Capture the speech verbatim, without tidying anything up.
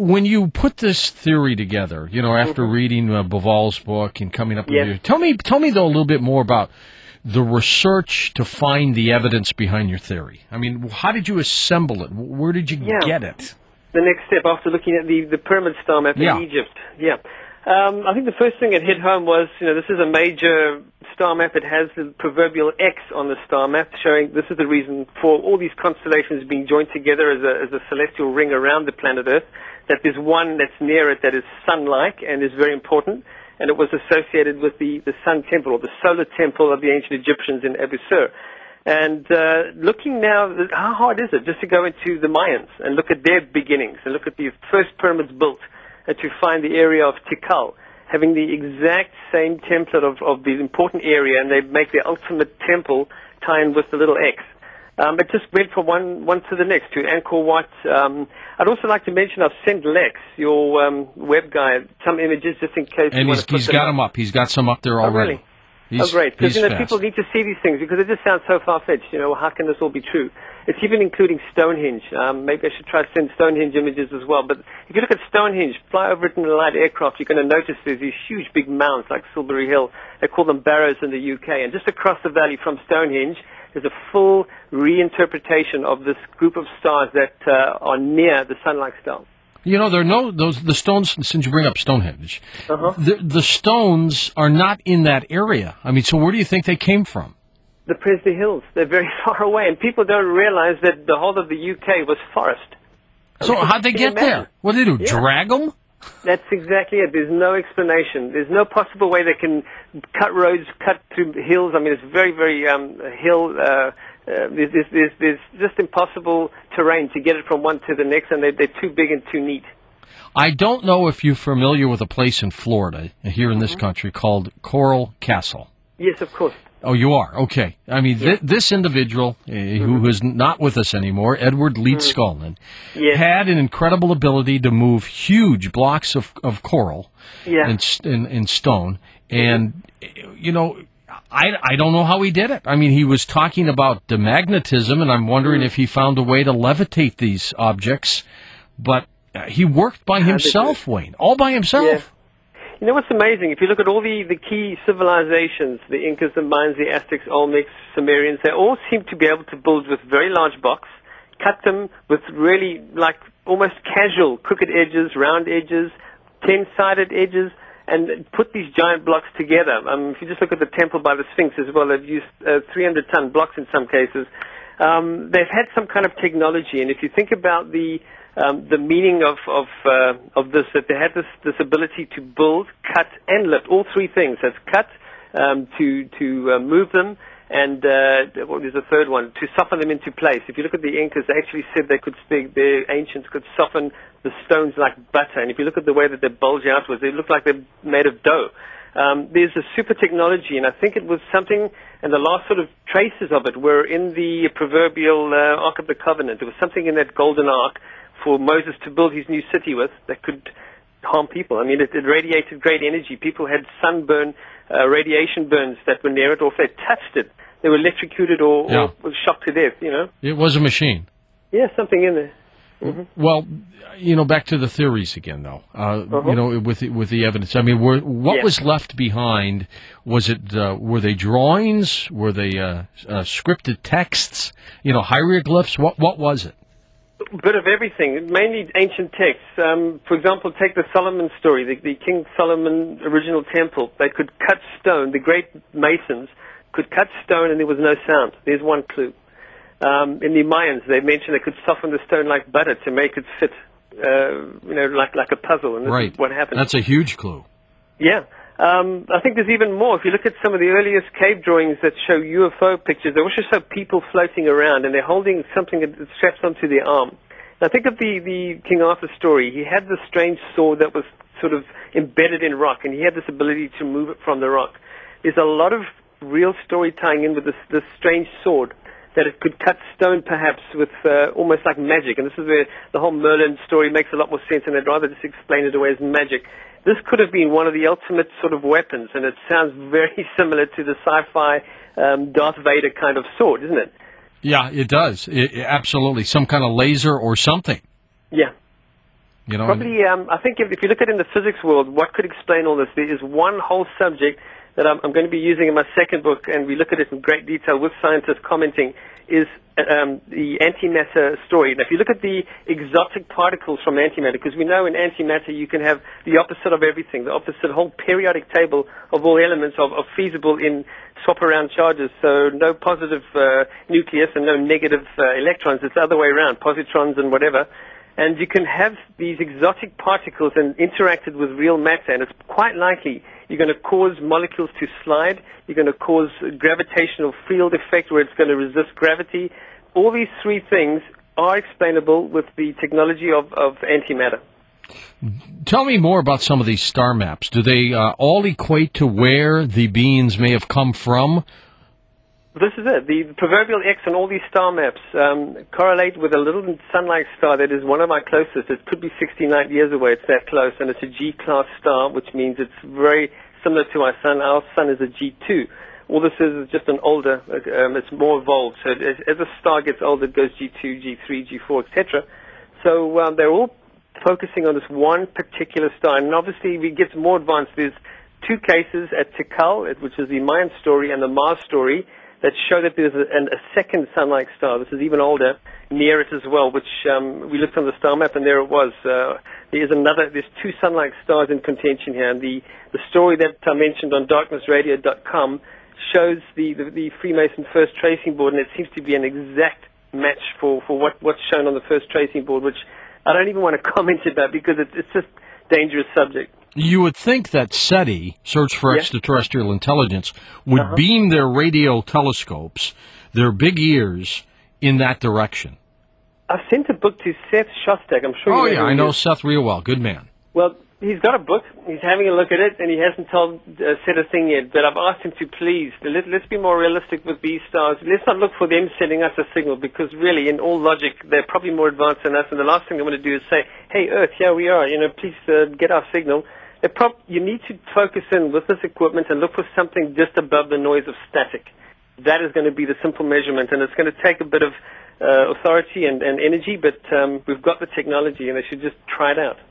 when you put this theory together, you know, after mm-hmm. reading uh, Bauval's book and coming up with yes. your, tell me, tell me though a little bit more about the research to find the evidence behind your theory. I mean, how did you assemble it? Where did you yeah. get it? The next step after looking at the, the pyramid star map yeah. in Egypt. Yeah. Um, I think the first thing that hit home was, you know, this is a major star map. It has the proverbial X on the star map, showing this is the reason for all these constellations being joined together as a, as a celestial ring around the planet Earth, that there's one that's near it that is sun-like and is very important, and it was associated with the, the sun temple, or the solar temple of the ancient Egyptians in Abu Sir. And uh, looking now, how hard is it just to go into the Mayans and look at their beginnings and look at the first pyramids built, and to find the area of Tikal having the exact same template of, of the important area, and they make the ultimate temple tie in with the little X. Um, it just went from one, one to the next, to Angkor Wat. Um, I'd also like to mention I've sent Lex, your um, web guy, some images just in case and you he's, want to put he's them got up. them up. He's got some up there already. Oh, really? He's, oh, great. Because, you know, fast. people need to see these things because it just sounds so far-fetched. You know, how can this all be true? It's even including Stonehenge. Um, maybe I should try to send Stonehenge images as well. But if you look at Stonehenge, fly over it in a light aircraft, you're going to notice there's these huge big mounds like Silbury Hill. They call them barrows in the U K. And just across the valley from Stonehenge, there's a full reinterpretation of this group of stars that uh, are near the sun-like star. You know, there are no those the stones. Since you bring up Stonehenge, uh-huh. the the stones are not in that area. I mean, so where do you think they came from? The Presley Hills. They're very far away, and people don't realize that the whole of the U K was forest. So how'd they get there? What did they do? Yeah. Drag them? That's exactly it. There's no explanation. There's no possible way they can cut roads, cut through hills. I mean, it's very, very um, hill. Uh, Uh, there's, there's, there's just impossible terrain to get it from one to the next, and they're, they're too big and too neat. I don't know if you're familiar with a place in Florida, here in this mm-hmm. country, called Coral Castle. Yes, of course. Oh, you are? Okay. I mean, yes. th- this individual, uh, mm-hmm. who is not with us anymore, Edward Leeds mm-hmm. Scullin, yes. had an incredible ability to move huge blocks of, of coral yeah. and, and, and stone. And, mm-hmm. you know... I, I don't know how he did it. I mean, he was talking about demagnetism, and I'm wondering mm. if he found a way to levitate these objects. But uh, he worked by himself, Wayne, all by himself. Yeah. You know what's amazing? If you look at all the, the key civilizations, the Incas, the Mayans, the Aztecs, Olmecs, Sumerians, they all seem to be able to build with very large blocks, cut them with really like almost casual crooked edges, round edges, ten-sided edges, and put these giant blocks together. Um, if you just look at the temple by the Sphinx as well, they've used uh, three hundred ton blocks in some cases. Um, they've had some kind of technology, and if you think about the um, the meaning of of, uh, of this, that they had this, this ability to build, cut, and lift, all three things. That's cut, um, to to uh, move them, and uh, what was the third one? To soften them into place. If you look at the Incas, they actually said they could speak, the ancients could soften the stones like butter. And if you look at the way that they bulge outwards, they look like they're made of dough. Um, there's a super technology, and I think it was something, and the last sort of traces of it were in the proverbial uh, Ark of the Covenant. There was something in that golden ark for Moses to build his new city with that could harm people. I mean, it, it radiated great energy. People had sunburn, uh, radiation burns that were near it, or if they touched it, they were electrocuted or, yeah. or shocked to death, you know? It was a machine. Yeah, something in there. Mm-hmm. Well, you know, back to the theories again, though. Uh, uh-huh. You know, with the, with the evidence. I mean, were, what yeah. was left behind? Was it uh, were they drawings? Were they uh, uh, scripted texts? You know, hieroglyphs? What what was it? A bit of everything, mainly ancient texts. Um, for example, take the Solomon story, the, the King Solomon original temple. They could cut stone. The great masons could cut stone, and there was no sound. There's one clue. Um, in the Mayans, they mentioned they could soften the stone like butter to make it fit, uh, you know, like like a puzzle. And this right. is what happened. That's a huge clue. Yeah. Um, I think there's even more. If you look at some of the earliest cave drawings that show U F O pictures, they also show people floating around, and they're holding something that straps onto their arm. Now, think of the, the King Arthur story. He had this strange sword that was sort of embedded in rock, and he had this ability to move it from the rock. There's a lot of real story tying in with this, this strange sword, that it could cut stone perhaps with uh, almost like magic. And this is where the whole Merlin story makes a lot more sense, and I'd rather just explain it away as magic. This could have been one of the ultimate sort of weapons, and it sounds very similar to the sci-fi um, Darth Vader kind of sword, isn't it? Yeah, it does. It, absolutely. Some kind of laser or something. Yeah. You know, Probably, um, I think if, if you look at it in the physics world, what could explain all this? There is one whole subject that I'm, I'm going to be using in my second book, and we look at it in great detail with scientists commenting, is um, the antimatter story. Now, if you look at the exotic particles from antimatter, because we know in antimatter you can have the opposite of everything, the opposite whole periodic table of all elements of, of feasible in swap-around charges, so no positive uh, nucleus and no negative uh, electrons. It's the other way around, positrons and whatever. And you can have these exotic particles and interacted with real matter, and it's quite likely you're going to cause molecules to slide, you're going to cause a gravitational field effect where it's going to resist gravity. All these three things are explainable with the technology of, of antimatter. Tell me more about some of these star maps. Do they uh, all equate to where the beings may have come from? This is it. The proverbial X on all these star maps um, correlate with a little sun-like star that is one of my closest. It could be sixty-nine years away. It's that close, and it's a G-class star, which means it's very similar to our sun. Our sun is a G two. All this is is just an older, um, it's more evolved. So as, as a star gets older, it goes G two, G three, G four, et cetera. So um, they're all focusing on this one particular star. And obviously, we get more advanced. There's two cases at Tikal, which is the Mayan story, and the Mars story, that show that there's a, a second sun-like star. This is even older, near it as well, which um, we looked on the star map, and there it was. Uh, there's another, there's two sun-like stars in contention here, and the, the story that I mentioned on darkness radio dot com shows the, the, the Freemason first tracing board, and it seems to be an exact match for, for what, what's shown on the first tracing board, which I don't even want to comment about because it's, it's just a dangerous subject. You would think that SETI, Search for Yeah. Extraterrestrial Intelligence, would Uh-huh. beam their radio telescopes, their big ears, in that direction. I've sent a book to Seth Shostak. I'm sure Oh, you know yeah, who I he know is. Seth real well. Good man. Well, he's got a book. He's having a look at it, and he hasn't told uh, said a thing yet. But I've asked him to please let, let's be more realistic with these stars. Let's not look for them sending us a signal, because really, in all logic, they're probably more advanced than us. And the last thing they want to do is say, "Hey, Earth, here we are. You know, please uh, get our signal." They're prob- you need to focus in with this equipment and look for something just above the noise of static. That is going to be the simple measurement, and it's going to take a bit of uh, authority and, and energy, but um, we've got the technology, and they should just try it out.